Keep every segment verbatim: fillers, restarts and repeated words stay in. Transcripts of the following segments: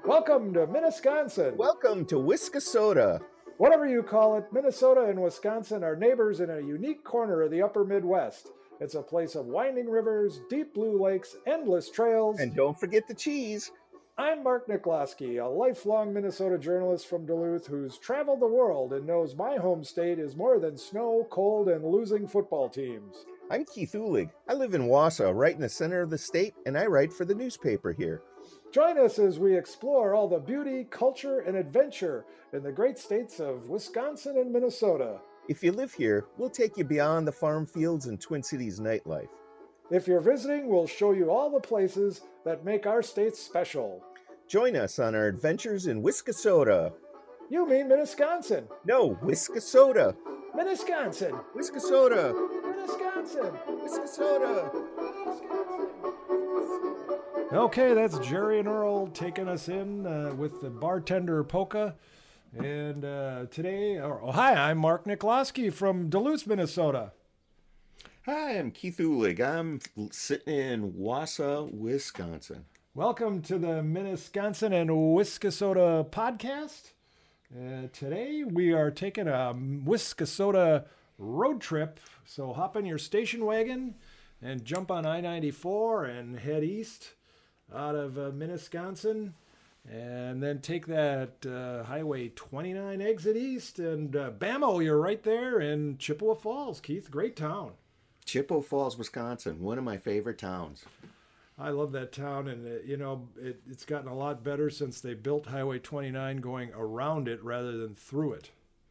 Welcome to Minnesconsin. Welcome to Wiskasota. Whatever you call it, Minnesota and Wisconsin are neighbors in a unique corner of the upper Midwest. It's a place of winding rivers, deep blue lakes, endless trails. And don't forget the cheese. I'm Mark Nikolowski, a lifelong Minnesota journalist from Duluth who's traveled the world and knows my home state is more than snow, cold, and losing football teams. I'm Keith Ulig. I live in Wausau, right in the center of the state, and I write for the newspaper here. Join us as we explore all the beauty, culture, and adventure in the great states of Wisconsin and Minnesota. If you live here, we'll take you beyond the farm fields and Twin Cities nightlife. If you're visiting, we'll show you all the places that make our state special. Join us on our adventures in Wiskasota. You mean Minnesconsin. No, Wiskasota. Minnesconsin. Wiskasota. Minnesconsin. Wiskasota. Okay, that's Jerry and Earl taking us in uh, with the bartender polka. And uh, today, oh, hi, I'm Mark Nikolowski from Duluth, Minnesota. Hi, I'm Keith Ulig. I'm sitting in Wausau, Wisconsin. Welcome to the Minnesconsin and Wiskasota podcast. Uh, today we are taking a Wiskasota road trip. So hop in your station wagon and jump on I ninety-four and head east out of uh, Minnesconsin. And then take that uh, Highway twenty-nine exit east and uh, bammo, you're right there in Chippewa Falls. Keith, great town. Chippewa Falls, Wisconsin, one of my favorite towns. I love that town, and uh, you know it, it's gotten a lot better since they built Highway twenty-nine going around it rather than through it.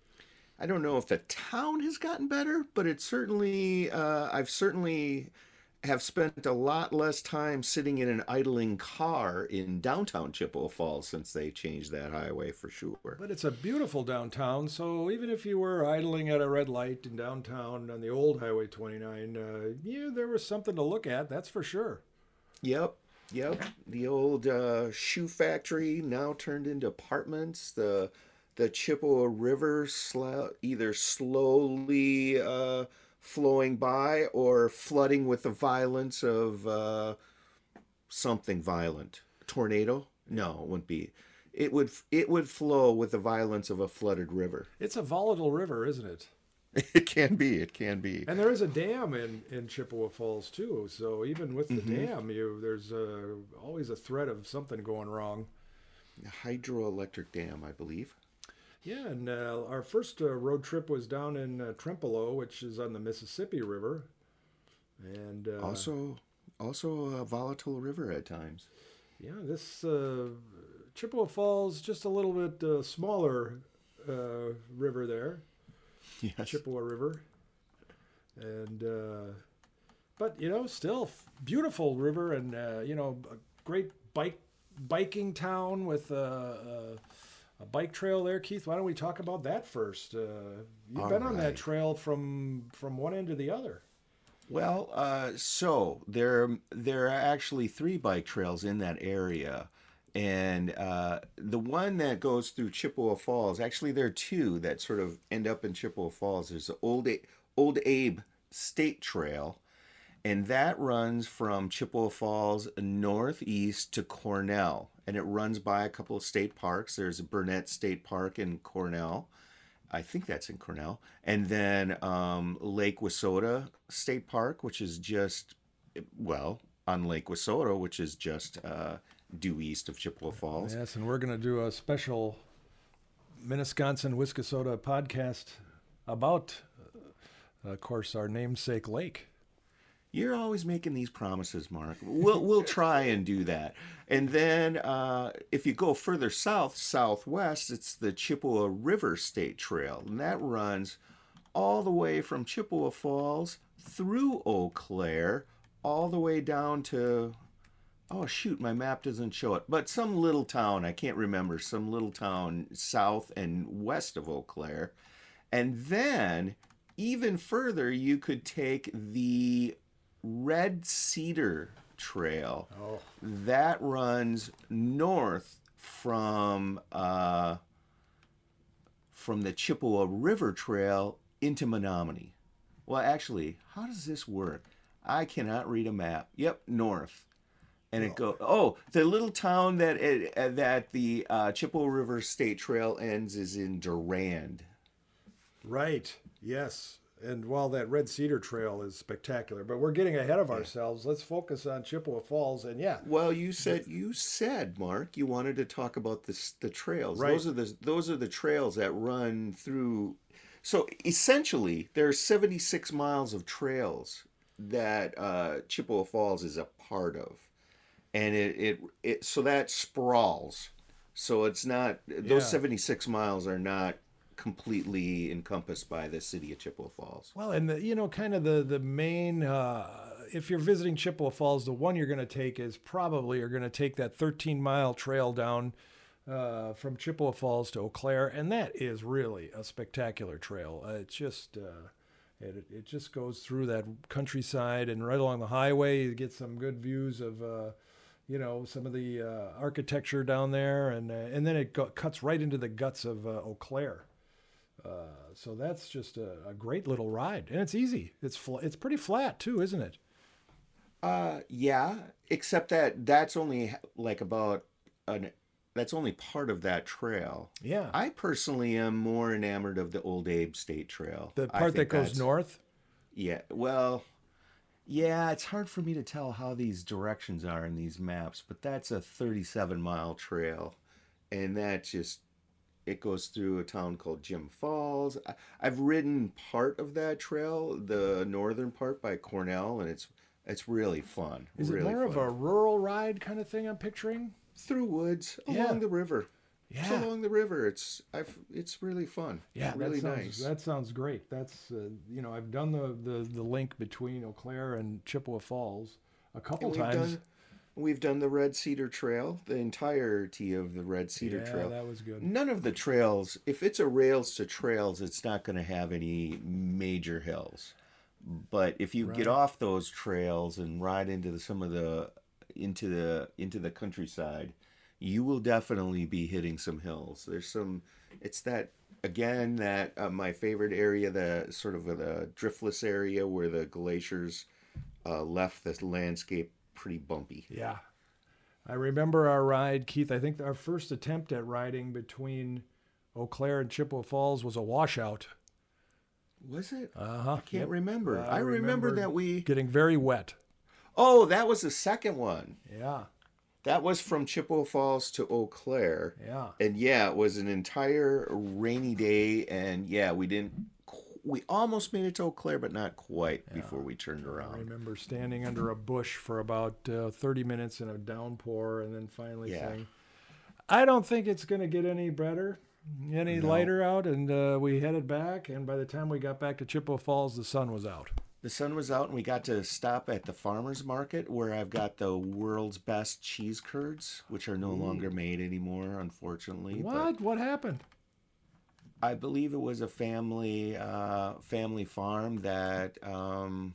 I don't know if the town has gotten better, but it's certainly, uh, I've certainly have spent a lot less time sitting in an idling car in downtown Chippewa Falls since they changed that highway for sure. But it's a beautiful downtown, so even if you were idling at a red light in downtown on the old Highway twenty-nine, uh, yeah, there was something to look at, that's for sure. Yep, yep. The old uh, shoe factory now turned into apartments. The the Chippewa River sl- either slowly uh, flowing by or flooding with the violence of uh, something violent. Tornado? No, it wouldn't be. It would it would flow with the violence of a flooded river. It's a volatile river, isn't it? It can be. It can be. And there is a dam in, in Chippewa Falls too. So even with the mm-hmm. dam, you there's uh, always a threat of something going wrong. A hydroelectric dam, I believe. Yeah, and uh, our first uh, road trip was down in uh, Trempealeau, which is on the Mississippi River, and uh, also also a volatile river at times. Yeah, this uh, Chippewa Falls, just a little bit uh, smaller uh, river there. Yes. Chippewa River, and uh, but you know, still beautiful river, and uh, you know, a great bike biking town with a, a, a bike trail there. Keith, why don't we talk about that first? Uh, you've All been on right. that trail from from one end to the other. Well, uh, so there there are actually three bike trails in that area. And uh, the one that goes through Chippewa Falls, actually there are two that sort of end up in Chippewa Falls. There's the Old, A- Old Abe State Trail, and that runs from Chippewa Falls northeast to Cornell. And it runs by a couple of state parks. There's Burnett State Park in Cornell. I think that's in Cornell. And then um, Lake Wissota State Park, which is just, well, on Lake Wissota, which is just... Uh, due east of Chippewa Falls. Yes, and we're going to do a special Minnesconsin Wiskasota podcast about, uh, of course, our namesake lake. You're always making these promises, Mark. We'll we'll try and do that. And then uh, if you go further south, southwest, it's the Chippewa River State Trail, and that runs all the way from Chippewa Falls through Eau Claire, all the way down to... Oh, shoot, my map doesn't show it. But some little town, I can't remember, some little town south and west of Eau Claire. And then, even further, you could take the Red Cedar Trail. Oh. That runs north from, uh, from the Chippewa River Trail into Menominee. Well, actually, how does this work? I cannot read a map. Yep, north. And it go oh the little town that it, uh, that the uh, Chippewa River State Trail ends is in Durand. Right. Yes. And while that Red Cedar Trail is spectacular, but we're getting ahead of ourselves. Let's focus on Chippewa Falls. And yeah, Well, you said you said Mark, you wanted to talk about this the trails. Right. Those are the those are the trails that run through. So essentially, there are seventy-six miles of trails that uh, Chippewa Falls is a part of, and it it, it so that sprawls. So it's not those Yeah. seventy-six miles are not completely encompassed by the city of Chippewa Falls. well, and the, you know, kind of the the main. Uh, if you're visiting Chippewa Falls, the one you're going to take is probably you're going to take that thirteen mile trail down uh, from Chippewa Falls to Eau Claire, and that is really a spectacular trail. Uh, it's just. Uh, It, it just goes through that countryside and right along the highway. You get some good views of, uh, you know, some of the uh, architecture down there, and uh, and then it go, cuts right into the guts of uh, Eau Claire. Uh, so that's just a, a great little ride, and it's easy. It's fl- it's pretty flat too, isn't it? Uh, yeah, except that that's only like about an that's only part of that trail. Yeah, I personally am more enamored of the Old Abe State Trail. the I part that think goes that's- north. Yeah, well, yeah, it's hard for me to tell how these directions are in these maps, but that's a thirty-seven mile trail, and that just it goes through a town called Jim Falls. I, I've ridden part of that trail, the northern part by Cornell, and it's it's really fun. Is really it more of fun. a rural ride kind of thing? I'm picturing. Through woods along Yeah. the river. It's Yeah. along the river. It's I've it's really fun. Yeah, really that sounds, nice. That sounds great. That's uh, you know, I've done the, the the link between Eau Claire and Chippewa Falls a couple And we've times. done we've done the Red Cedar Trail, the entirety of the Red Cedar yeah, Trail. that was good. None of the trails, if it's a rails to trails, it's not going to have any major hills. But if you get Right. off those trails and ride into the, some of the into the into the countryside, you will definitely be hitting some hills. There's some. It's that again that uh, my favorite area, the sort of the driftless area where the glaciers uh, left the landscape pretty bumpy. Yeah. I remember our ride, Keith. I think our first attempt at riding between Eau Claire and Chippewa Falls was a washout. Was it? Uh huh. I can't remember. I, remember, that we. getting very wet. Oh, that was the second one. Yeah. That was from Chippewa Falls to Eau Claire. Yeah. And yeah, it was an entire rainy day. And yeah, we didn't, we almost made it to Eau Claire, but not quite before we turned I around. remember standing under a bush for about uh, thirty minutes in a downpour and then finally Yeah. saying, I don't think it's going to get any better, any No. lighter out. And uh, we headed back. And by the time we got back to Chippewa Falls, the sun was out. The sun was out and we got to stop at the farmer's market where I've got the world's best cheese curds, which are no longer made anymore, unfortunately. But What? What happened? I believe it was a family uh, family farm that um,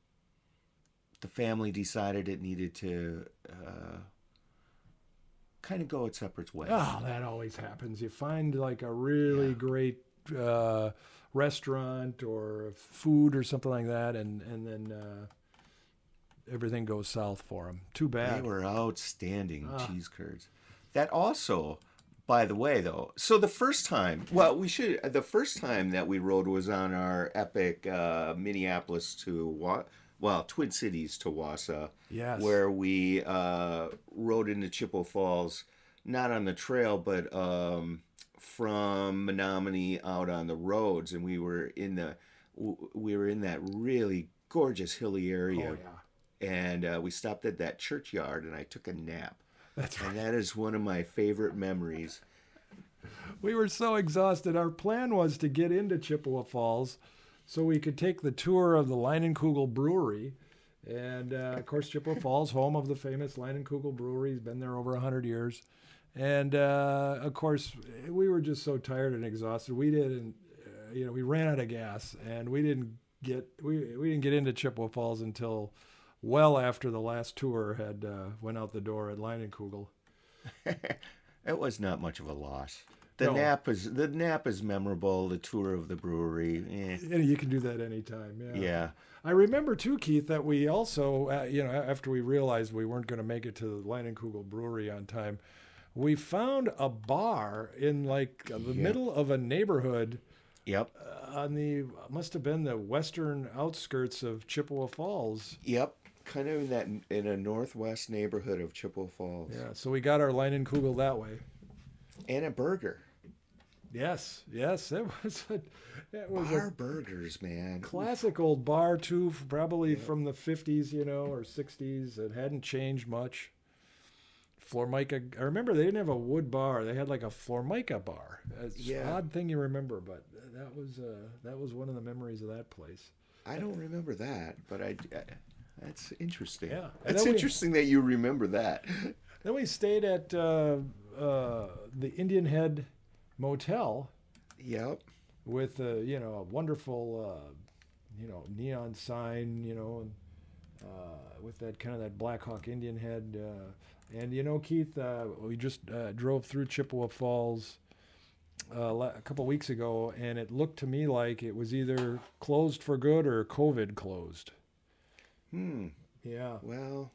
the family decided it needed to uh, kind of go its separate way. Oh, that always happens. You find like a really Yeah. great uh, restaurant or food or something like that, and and then uh, everything goes south for them. Too They bad. were outstanding Ah. cheese curds. That also, by the way, though, so the first time, well, we should, the first time that we rode was on our epic uh, Minneapolis to, Wa- well, Twin Cities to Wausau, Yes. where we uh, rode into Chippewa Falls, not on the trail, but um, from Menominee out on the roads, and we were in the, w- we were in that really gorgeous hilly area. Oh yeah. And uh, we stopped at that churchyard, and I took a nap. That's right. And that is one of my favorite memories. We were so exhausted. Our plan was to get into Chippewa Falls so we could take the tour of the Leinenkugel Brewery. And uh, of course, Chippewa Falls, home of the famous Leinenkugel Brewery, has been there over one hundred years. And uh, of course, we were just so tired and exhausted. We didn't, uh, you know, we ran out of gas, and we didn't get we we didn't get into Chippewa Falls until well after the last tour had uh, went out the door at Leinenkugel. It was not much of a loss. the No. nap is the nap is memorable. The tour of the brewery, eh, Yeah, you can do that anytime. Yeah. yeah, I remember too, Keith, that we also, uh, you know, after we realized we weren't going to make it to the Leinenkugel Brewery on time, we found a bar in like the Yeah. middle of a neighborhood yep, uh, on the must have been the western outskirts of Chippewa Falls. yep. Kind of in that in a northwest neighborhood of Chippewa Falls, Yeah, so we got our Leinenkugel that way. and a burger. Yes, yes, it was a, it was Bar a burgers, man. classic old bar too, f- probably from the fifties, you know, or sixties. It hadn't changed much. Formica. I remember they didn't have a wood bar; they had like a Formica bar. It's Yeah. an odd thing you remember, but that was uh, that was one of the memories of that place. I don't remember that, but I. I that's interesting. Yeah. And It's then we- interesting that you remember that. Then we stayed at uh, uh, the Indian Head Motel Yep. with uh, you know a wonderful uh, you know neon sign, you know, and uh, with that kind of that Black Hawk Indian Head. Uh, and you know, Keith, uh, we just uh, drove through Chippewa Falls uh, la- a couple weeks ago, and it looked to me like it was either closed for good or COVID closed. Hmm. Yeah. Well.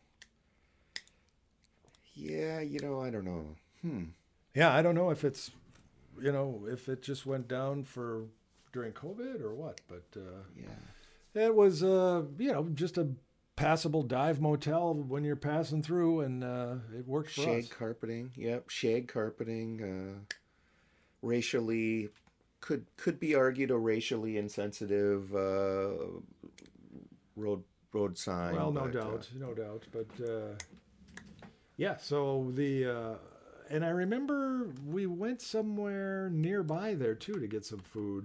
Yeah, you know, I don't know. Hmm. Yeah, I don't know if it's, you know, if it just went down for during COVID or what, but uh, Yeah. it was, uh, you know, just a passable dive motel when you're passing through, and uh, it worked for Shag us. carpeting. Yep. Shag carpeting. Uh, racially, could could be argued a racially insensitive uh, road road sign. Well, no but, uh, doubt, no doubt, but uh, yeah. So the uh, and I remember we went somewhere nearby there too to get some food.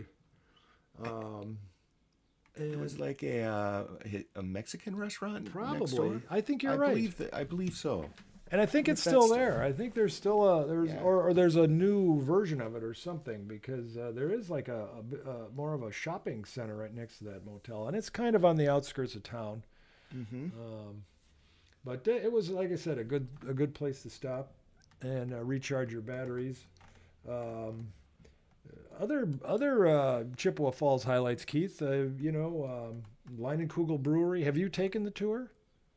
Um, it and was like a uh, a Mexican restaurant. next probably, door? I think you're I right. believe that. I believe so. And I think if it's still that's- there. I think there's still a there's Yeah. or, or there's a new version of it or something, because uh, there is like a, a bi- uh, more of a shopping center right next to that motel, and it's kind of on the outskirts of town. Mm-hmm. Um, but uh, it was, like I said, a good a good place to stop and uh, recharge your batteries. Um, other other uh, Chippewa Falls highlights, Keith. Uh, you know, um, Leinenkugel Brewery. Have you taken the tour?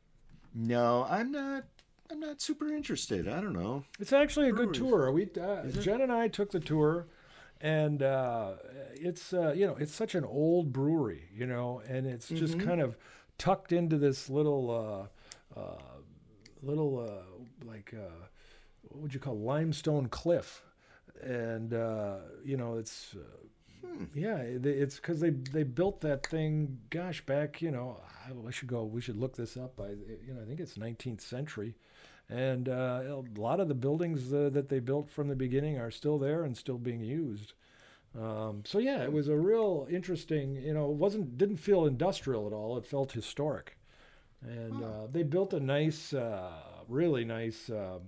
No, I'm not. I'm not super interested. I don't know. It's actually a good Breweries. tour. We uh, Is it? Jen and I took the tour, and uh, it's uh, you know it's such an old brewery, you know, and it's just Mhm. kind of tucked into this little uh, uh, little uh, like uh, what would you call limestone cliff, and uh, you know it's. Uh, Hmm. Yeah, it- it's because they they built that thing. Gosh, back you know, I, I should go. We should look this up. I you know I think it's nineteenth century, and uh, a lot of the buildings uh, that they built from the beginning are still there and still being used. Um, so yeah, it was a real interesting. You know, it wasn't didn't feel industrial at all. It felt historic, and Huh. uh, they built a nice, uh, really nice. Um,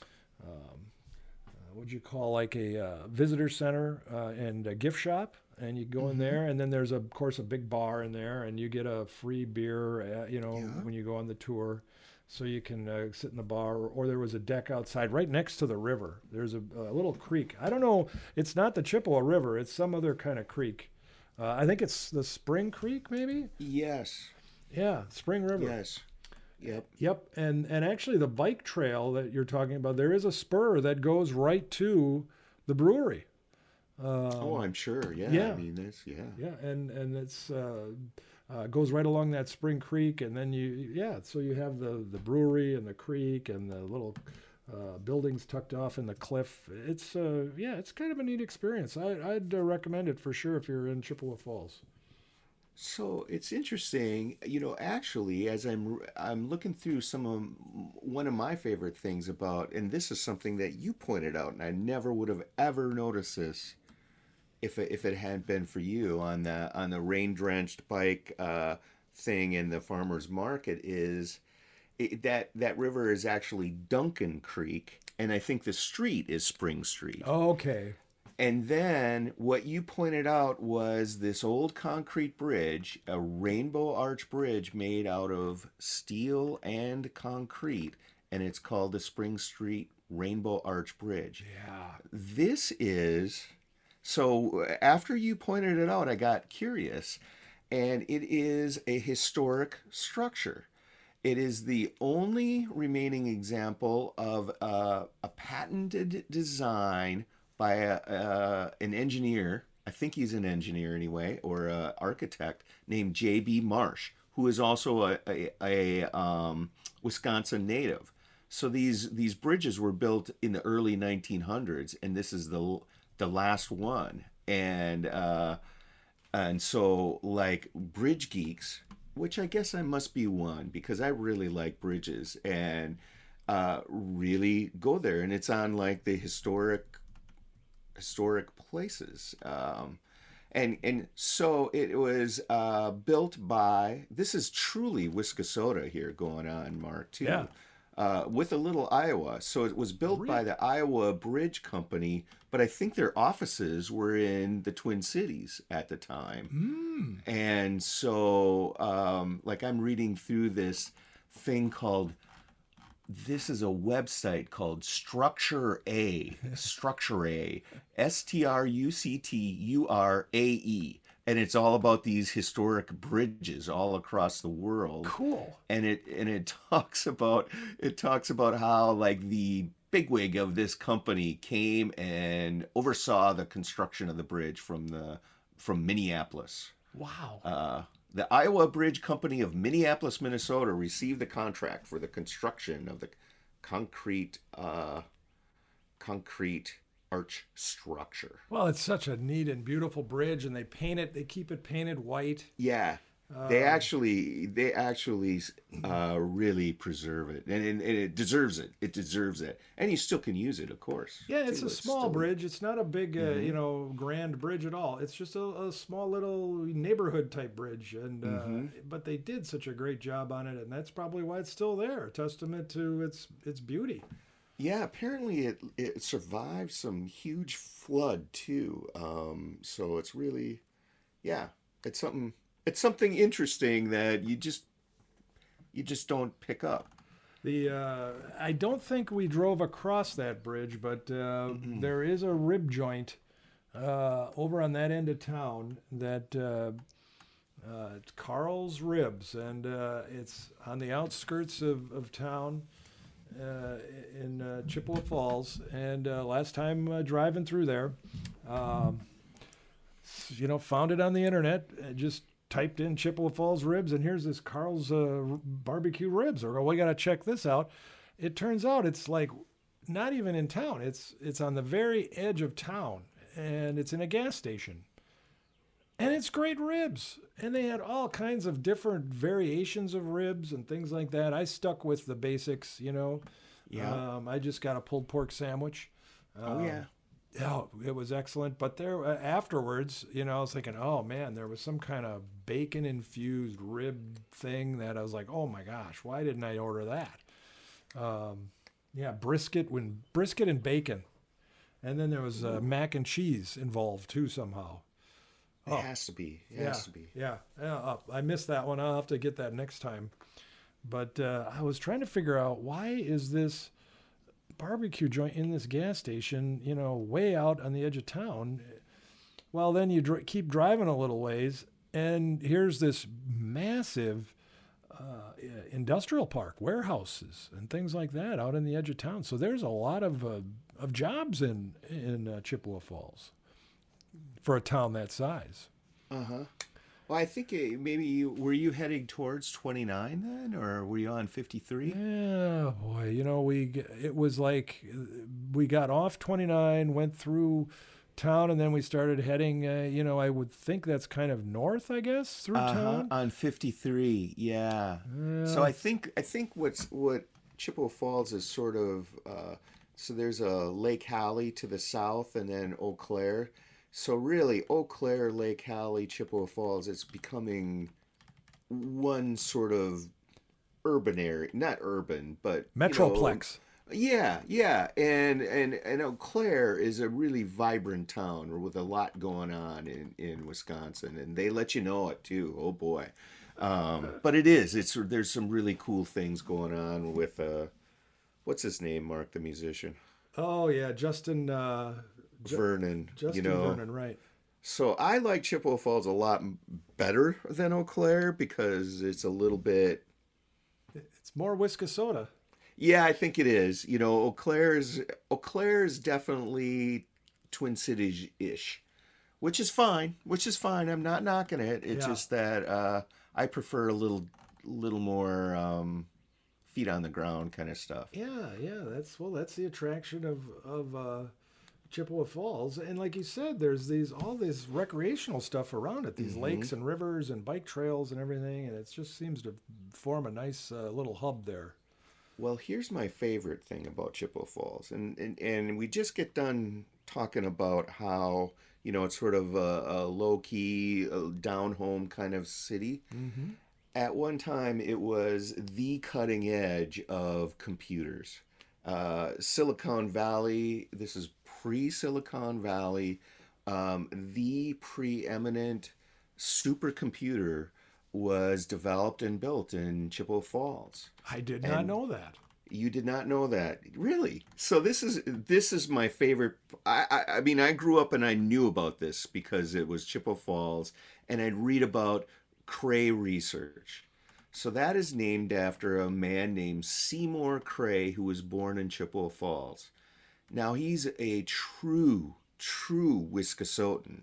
um, what'd you call like a uh, visitor center uh, and a gift shop, and you go in Mhm. there, and then there's of course a big bar in there, and you get a free beer, uh, you know, Yeah. when you go on the tour, so you can uh, sit in the bar. Or, or there was a deck outside right next to the river. There's a, a little creek. I don't know. It's not the Chippewa River. It's some other kind of creek. Uh, I think it's the Spring Creek, maybe. Yes. Yeah, Spring River. Yes. Yep. Yep, and and actually the bike trail that you're talking about, there is a spur that goes right to the brewery. Um, oh, I'm sure. Yeah. yeah. I mean, that's yeah. yeah, and and it's uh, uh, goes right along that Spring Creek, and then you yeah, so you have the the brewery and the creek and the little uh, buildings tucked off in the cliff. It's uh, yeah, it's kind of a neat experience. I, I'd uh, recommend it for sure if you're in Chippewa Falls. So it's interesting, you know. Actually, as I'm I'm looking through some of one of my favorite things about, and this is something that you pointed out, and I never would have ever noticed this if it, if it hadn't been for you on the on the rain drenched bike uh, thing in the farmers market is it, that that river is actually Duncan Creek, and I think the street is Spring Street. Okay. And then what you pointed out was this old concrete bridge, a rainbow arch bridge made out of steel and concrete, and it's called the Spring Street Rainbow Arch Bridge. Yeah. This is, so after you pointed it out, I got curious, and it is a historic structure. It is the only remaining example of a, a patented design by a, uh, an engineer. I think he's an engineer anyway, or an architect named J B. Marsh, who is also a, a, a um, Wisconsin native. So these these bridges were built in the early nineteen hundreds, and this is the the last one. And uh, and so like bridge geeks, which I guess I must be one because I really like bridges and uh, really go there. And it's on like the historic historic places. Um, and and so it was uh, built by, this is truly Wiskasota here going on, Mark, too. Yeah. Uh, with a little Iowa. So it was built Really? by the Iowa Bridge Company, but I think their offices were in the Twin Cities at the time. Mm. And so, um, like, I'm reading through this thing called, this is a website called Structure A, Structure A, S T R U C T U R A E. And it's all about these historic bridges all across the world. Cool. And it and it talks about it talks about how like the bigwig of this company came and oversaw the construction of the bridge from the from Minneapolis. Wow. Uh, the Iowa Bridge Company of Minneapolis, Minnesota, received the contract for the construction of the concrete uh, concrete arch structure. Well, it's such a neat and beautiful bridge, and they paint it. They keep it painted white. Yeah, they actually they actually uh, really preserve it, and, and, and it deserves it. It deserves it, and you still can use it, of course. Yeah, it's too. a small still- bridge. It's not a big, uh, you know, grand bridge at all. It's just a, a small little neighborhood type bridge, and uh, but they did such a great job on it, and that's probably why it's still there. A testament to its its beauty. Yeah, apparently it it survived some huge flood too. Um, so it's really, yeah, it's something it's something interesting that you just you just don't pick up. The uh, I don't think we drove across that bridge, but uh, there is a rib joint uh, over on that end of town that uh, uh, it's Carl's Ribs, and uh, it's on the outskirts of, of town uh, in uh, Chippewa Falls. And uh, last time uh, driving through there, um, you know, found it on the internet. uh, Just typed in Chippewa Falls ribs, and here's this Carl's uh, barbecue ribs. Or, oh, we got to check this out. It turns out it's like not even in town. It's it's on the very edge of town, and it's in a gas station. And it's great ribs. And they had all kinds of different variations of ribs and things like that. I stuck with the basics, you know. Yeah. Um, I just got a pulled pork sandwich. Oh Um, yeah. Yeah, it was excellent. But there uh, afterwards, you know, I was thinking, oh man, there was some kind of bacon infused rib thing that I was like, oh my gosh, why didn't I order that? Um, yeah, brisket when brisket and bacon, and then there was uh, mac and cheese involved too somehow. It Oh. has to be. It Yeah, has to be. yeah. yeah uh, I missed that one. I'll have to get that next time. But uh, I was trying to figure out, why is this barbecue joint in this gas station, you know, way out on the edge of town? Well, then you dr- keep driving a little ways, and here's this massive uh, industrial park, warehouses, and things like that out in the edge of town. So there's a lot of uh, of jobs in in uh, Chippewa Falls for a town that size. Uh huh. Well, I think it, maybe you were you heading towards twenty-nine then, or were you on fifty-three? Yeah, boy, you know, we g- it was like uh, we got off twenty-nine, went through town, and then we started heading. Uh, you know, I would think that's kind of north, I guess, through Uh-huh, town. on fifty-three, yeah. Yeah. So I think I think what's what Chippewa Falls is sort of uh, so there's a Lake Hallie to the south, and then Eau Claire. So really, Eau Claire, Lake Hallie, Chippewa Falls, it's becoming one sort of urban area, not urban, but you know, Metroplex. yeah, yeah, and and and Eau Claire is a really vibrant town with a lot going on in in Wisconsin, and they let you know it too. Oh boy, um, but it is. It's there's some really cool things going on with uh what's his name, Mark, the musician? Oh yeah, Justin uh, Ju- Vernon, Justin you know. Vernon, right? So I like Chippewa Falls a lot better than Eau Claire because it's a little bit. It's more Wiscasota. Yeah, I think it is. You know, Eau Claire is Eau Claire is definitely Twin Cities ish, which is fine. Which is fine. I'm not knocking it. It's Yeah. just that uh, I prefer a little, little more um, feet on the ground kind of stuff. Yeah, yeah. That's well, that's the attraction of of uh, Chippewa Falls, and like you said, there's these all this recreational stuff around it. These lakes and rivers and bike trails and everything, and it just seems to form a nice uh, little hub there. Well, here's my favorite thing about Chippewa Falls, and and, and we just get done talking about how you know it's sort of a, a low key, down home kind of city. Mm-hmm. At one time, it was the cutting edge of computers. Uh, Silicon Valley. This is pre-Silicon Valley. Um, the preeminent supercomputer was developed and built in Chippewa Falls. I did not And know that. You did not know that, really? So this is this is my favorite. I, I I mean, I grew up and I knew about this because it was Chippewa Falls, and I'd read about Cray research. So that is named after a man named Seymour Cray, who was born in Chippewa Falls. Now he's a true, true Wiscasotan.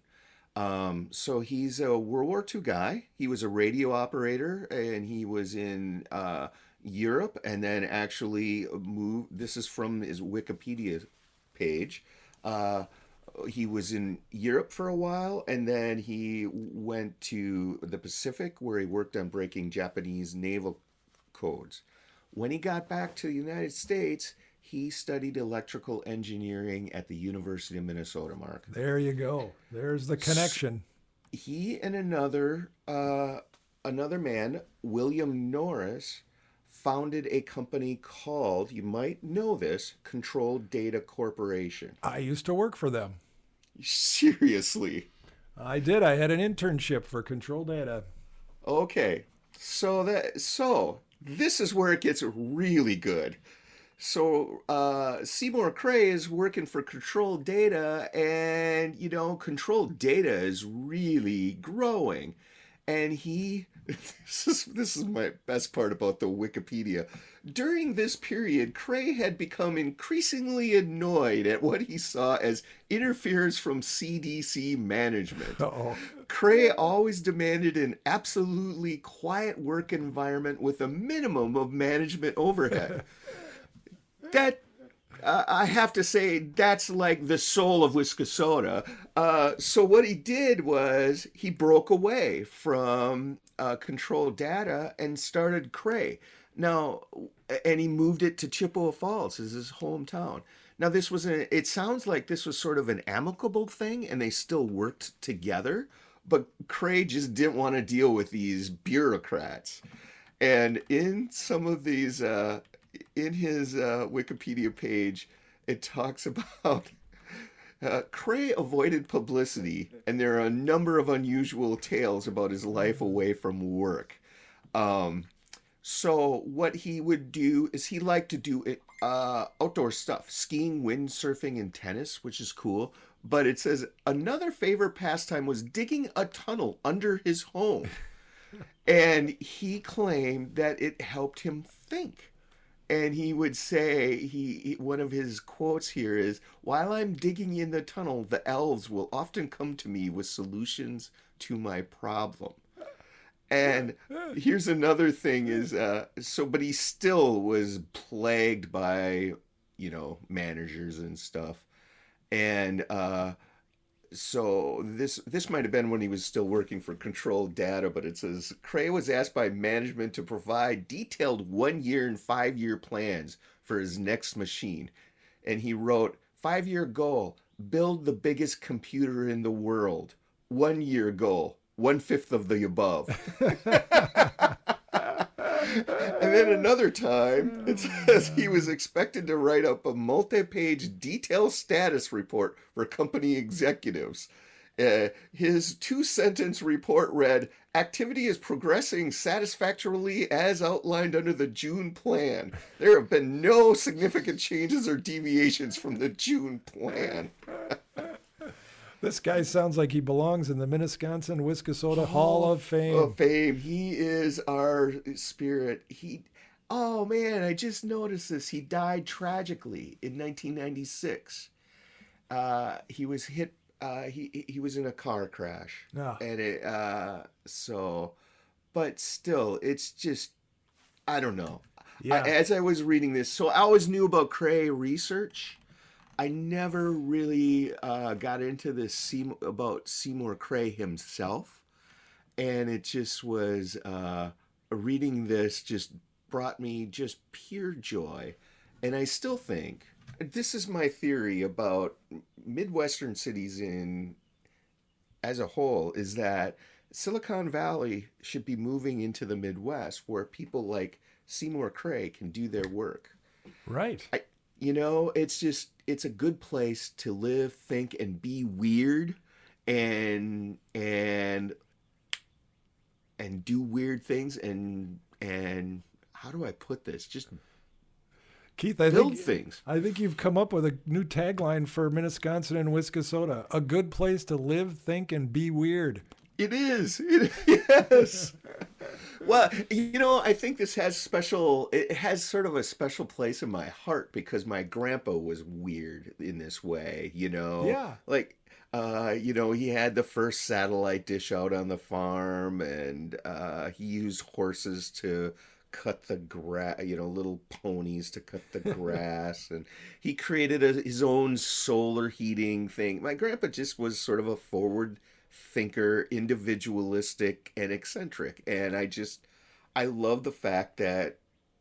Um, so he's a World War Two guy. He was a radio operator, and he was in uh, Europe, and then actually moved. This is from his Wikipedia page. Uh, he was in Europe for a while, and then he went to the Pacific, where he worked on breaking Japanese naval codes. When he got back to the United States, he studied electrical engineering at the University of Minnesota, Mark. There you go. There's the connection. He and another uh, another man, William Norris, founded a company called, you might know this, Control Data Corporation. I used to work for them. Seriously? I did. I had an internship for Control Data. Okay. So that so this is where it gets really good. So uh, Seymour Cray is working for Control Data, and you know, Control Data is really growing. And he, this is this is my best part about the Wikipedia. During this period, Cray had become increasingly annoyed at what he saw as interference from C D C management. Uh-oh. Cray always demanded an absolutely quiet work environment with a minimum of management overhead. That, uh, I have to say, that's like the soul of Wiscasota. Uh, so what he did was he broke away from uh, Control Data and started Cray. Now, and he moved it to Chippewa Falls as his hometown. Now, this was a, it sounds like this was sort of an amicable thing, and they still worked together, but Cray just didn't want to deal with these bureaucrats. And in some of these, uh, in his uh, Wikipedia page, it talks about uh, Cray avoided publicity, and there are a number of unusual tales about his life away from work. Um, so what he would do is he liked to do uh, outdoor stuff, skiing, windsurfing, and tennis, which is cool. But it says another favorite pastime was digging a tunnel under his home. And he claimed that it helped him think. And he would say, he, he one of his quotes here is, "While I'm digging in the tunnel, the elves will often come to me with solutions to my problem." And here's another thing is, uh, so, but he still was plagued by, you know, managers and stuff. And uh, so this this might have been when he was still working for Control Data, but it says, Cray was asked by management to provide detailed one-year and five-year plans for his next machine. And he wrote, five-year goal, build the biggest computer in the world. One-year goal, one-fifth of the above. And then another time, it says he was expected to write up a multi-page detailed status report for company executives. Uh, his two-sentence report read, activity is progressing satisfactorily as outlined under the June plan. There have been no significant changes or deviations from the June plan. This guy sounds like he belongs in the Minneskansing Wiskasota Hall of Fame. Of Fame. He is our spirit. He, oh man, I just noticed this. He died tragically in nineteen ninety-six. Uh, he was hit. Uh, he he was in a car crash, Ah. and it. Uh, so, but still, it's just, I don't know. Yeah. I, as I was reading this, so I always knew about Cray research. I never really uh, got into this Seymour, about Seymour Cray himself, and it just was uh, reading this just brought me just pure joy, and I still think this is my theory about Midwestern cities in as a whole is that Silicon Valley should be moving into the Midwest where people like Seymour Cray can do their work. Right. I, you know, it's just, it's a good place to live, think, and be weird and, and, and do weird things and, and how do I put this? Just Keith, I build think, things. I think you've come up with a new tagline for Minneskansing and Wiskasota. A good place to live, think, and be weird. It is. It, yes. Well, you know, I think this has special, it has sort of a special place in my heart because my grandpa was weird in this way, you know? Yeah. Like, uh, you know, he had the first satellite dish out on the farm and uh, he used horses to cut the grass, you know, little ponies to cut the grass. And he created a, his own solar heating thing. My grandpa just was sort of a forward thinker, individualistic and eccentric. And I just, I love the fact that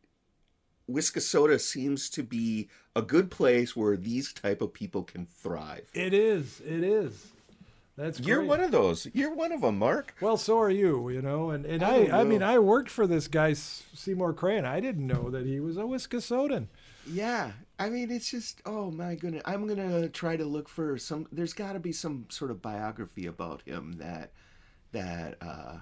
Wiskasota seems to be a good place where these type of people can thrive. It is. It is. That's You're great. one of those. You're one of them, Mark. Well, so are you, you know. And, and I don't I, I mean, know. I worked for this guy, Seymour Cray, and I didn't know that he was a Wiskasotan. Yeah. I mean, it's just, oh my goodness. I'm going to try to look for some, there's got to be some sort of biography about him that, that, uh,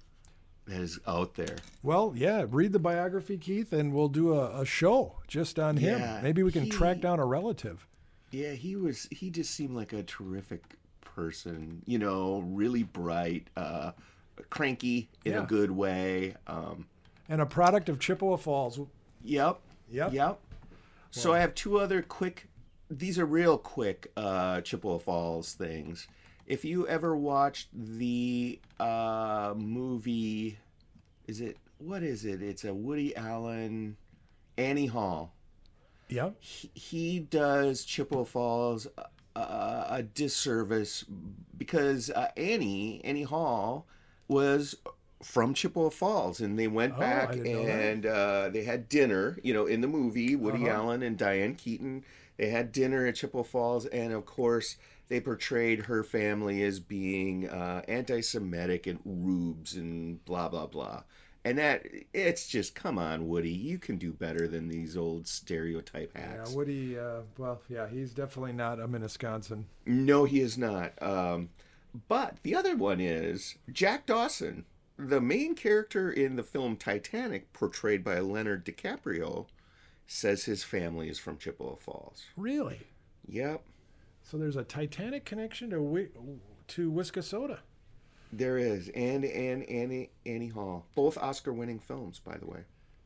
that is out there. Well, yeah, read the biography, Keith, and we'll do a, a show just on him. Yeah, Maybe we can he- track down a relative. Yeah, he was, he just seemed like a terrific person, you know, really bright, uh, cranky in Yeah. a good way. Um, And a product of Chippewa Falls. Yep. Yep. Yep. So I have two other quick, these are real quick uh, Chippewa Falls things. If you ever watched the uh, movie, is it, what is it? It's a Woody Allen, Annie Hall. Yep. He, he does Chippewa Falls uh, a disservice because uh, Annie, Annie Hall was from Chippewa Falls, and they went Oh, back I didn't know that. and uh, they had dinner, you know, in the movie, Woody Uh-huh. Allen and Diane Keaton. They had dinner at Chippewa Falls, and of course, they portrayed her family as being uh, anti-Semitic and rubes and blah, blah, blah. And that, it's just, come on, Woody, you can do better than these old stereotype Yeah, hacks. Woody, uh, well, yeah, he's definitely not a Minneskansing. No, he is not. Um, but the other one is Jack Dawson, the main character in the film Titanic, portrayed by Leonard DiCaprio, says his family is from Chippewa Falls. Really? Yep, So there's a Titanic connection to Wi- to Wiskasota. there is. And and Annie Annie Hall, both Oscar-winning films, by the way.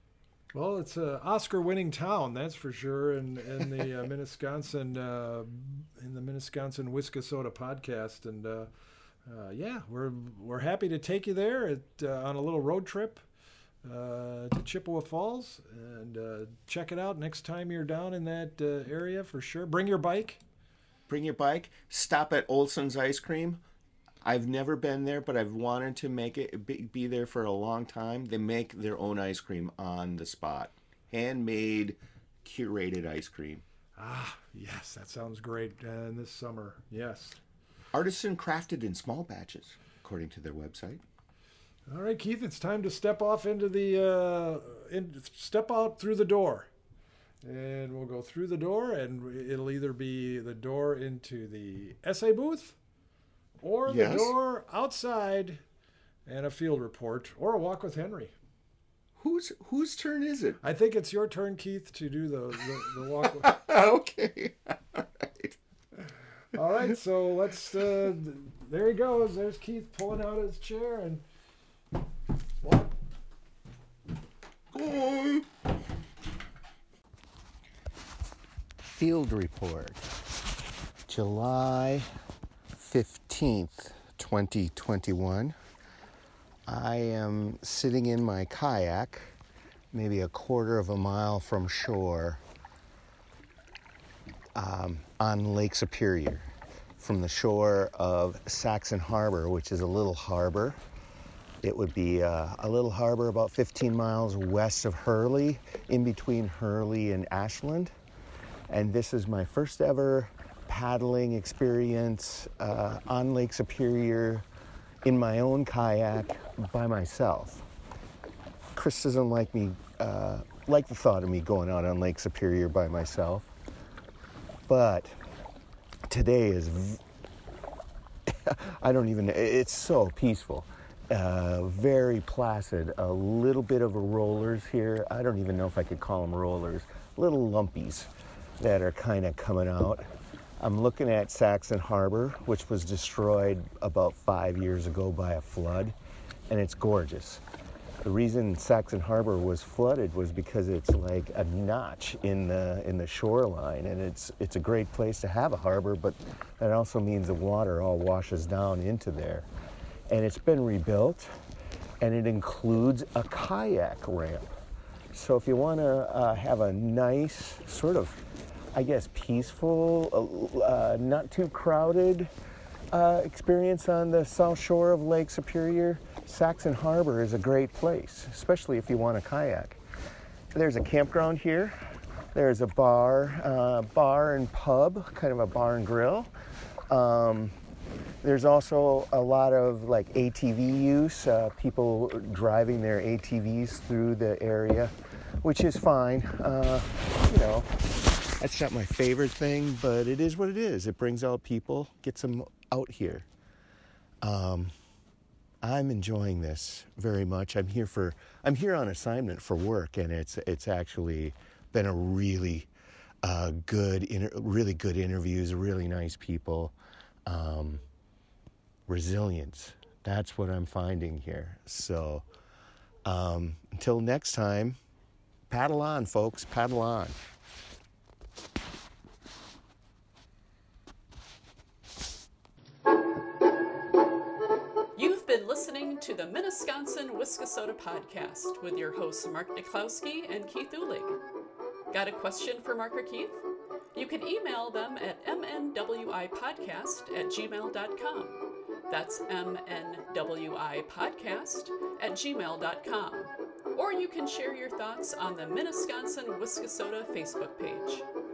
Well, it's an Oscar-winning town, that's for sure, in, in the uh, Minneskansing, uh, in the Minneskansing Wiskasota podcast, and uh, uh, yeah, we're we're happy to take you there at, uh, on a little road trip uh, to Chippewa Falls, and uh, check it out next time you're down in that uh, area for sure. Bring your bike. Bring your bike. Stop at Olson's Ice Cream. I've never been there, but I've wanted to make it be, be there for a long time. They make their own ice cream on the spot, handmade, curated ice cream, Ah, yes, that sounds great. Uh, this summer, yes. artisan crafted in small batches, according to their website. All right, Keith, it's time to step off into the, uh, in, step out through the door. And we'll go through the door, and it'll either be the door into the essay booth or the Yes. door outside and a field report, or a walk with Henry. Whose whose turn is it? I think it's your turn, Keith, to do the, the, the walk with. Okay. All right. All right, so let's, uh, there he goes. There's Keith pulling out his chair and walk. Field report, July fifteenth, twenty twenty-one. I am sitting in my kayak, maybe a quarter of a mile from shore, um, on Lake Superior, from the shore of Saxon Harbor, which is a little harbor. It would be uh, a little harbor about fifteen miles west of Hurley, in between Hurley and Ashland. And this is my first ever paddling experience uh, on Lake Superior in my own kayak by myself. Chris doesn't like me, uh, like the thought of me going out on Lake Superior by myself. But today is, v- I don't even, it's so peaceful. Uh, very placid, a little bit of a rollers here. I don't even know if I could call them rollers, little lumpies that are kind of coming out. I'm looking at Saxon Harbor, which was destroyed about five years ago by a flood, and it's gorgeous. The reason Saxon Harbor was flooded was because it's like a notch in the in the shoreline, and it's it's a great place to have a harbor, but that also means the water all washes down into there. And it's been rebuilt, and it includes a kayak ramp. So if you want to uh, have a nice sort of, I guess, peaceful, uh, not too crowded uh, experience on the south shore of Lake Superior, Saxon Harbor is a great place, especially if you want a kayak. There's a campground here. There's a bar, uh, bar and pub, kind of a bar and grill. Um, there's also a lot of like A T V use, uh, people driving their A T Vs through the area, which is fine. Uh, you know, that's not my favorite thing, but it is what it is. It brings out people, gets them out here. Um, I'm enjoying this very much. I'm here for, I'm here on assignment for work, and it's it's actually been a really uh, good, inter- really good interviews, really nice people. Um, resilience. That's what I'm finding here. So um, until next time, paddle on, folks, paddle on. You've been listening to the Minneskansing-Wiskasota podcast with your hosts Mark Niklowski and Keith Ulig. Got a question for Mark or Keith? You can email them at m n w i podcast at gmail dot com. That's m n w i podcast at gmail dot com. Or you can share your thoughts on the Minneskansing-Wiskasota Facebook page.